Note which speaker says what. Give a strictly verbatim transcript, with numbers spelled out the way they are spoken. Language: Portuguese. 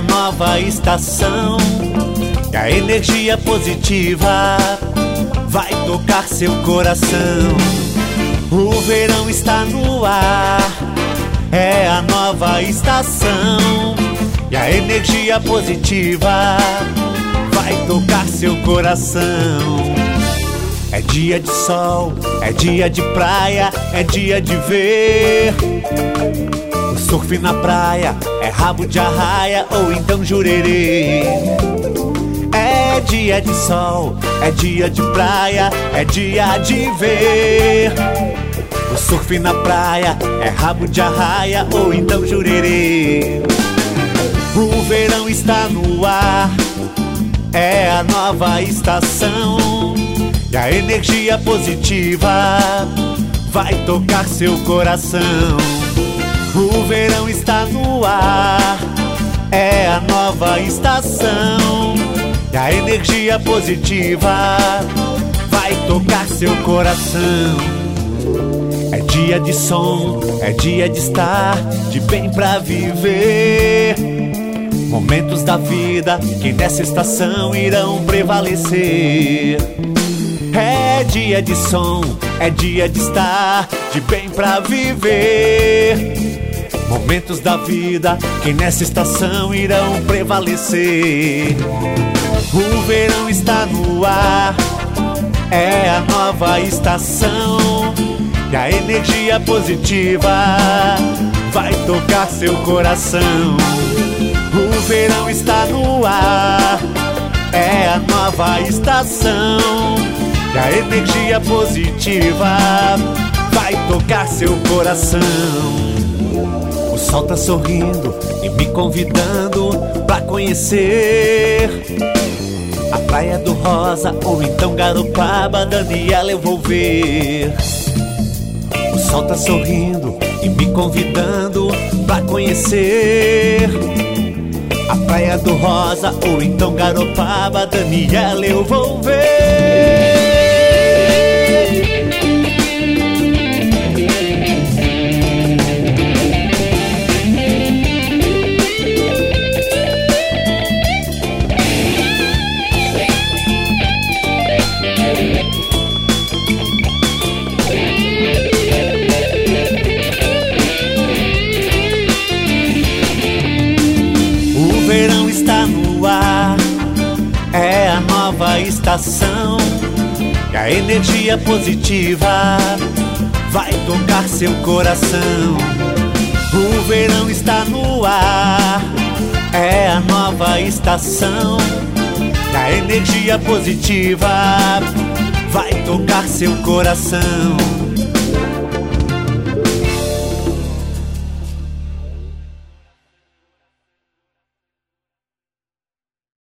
Speaker 1: a nova estação e a energia positiva vai tocar seu coração. O verão está no ar, é a nova estação e a energia positiva vai tocar seu coração. É dia de sol, é dia de praia, é dia de ver o surf na praia, é rabo de arraia ou então jurerê. É dia de sol, é dia de praia, é dia de ver o surf na praia, é rabo de arraia ou então jurerê. O verão está no ar, é a nova estação e a energia positiva vai tocar seu coração. O verão está no ar, é a nova estação e a energia positiva vai tocar seu coração. É dia de som, é dia de estar de bem pra viver momentos da vida que nessa estação irão prevalecer. É dia de som, é dia de estar de bem pra viver momentos da vida que nessa estação irão prevalecer. O verão está no ar, é a nova estação e a energia positiva vai tocar seu coração. O verão está no ar, é a nova estação e a energia positiva vai tocar seu coração. O sol tá sorrindo e me convidando pra conhecer a Praia do Rosa ou então Garopaba, Daniela, eu vou ver. O sol tá sorrindo e me convidando pra conhecer a Praia do Rosa ou então Garopaba, Daniela, eu vou ver. O verão está no ar, é a nova estação e a energia positiva vai tocar seu coração. O verão está no ar, é a nova estação e a energia positiva vai tocar seu coração.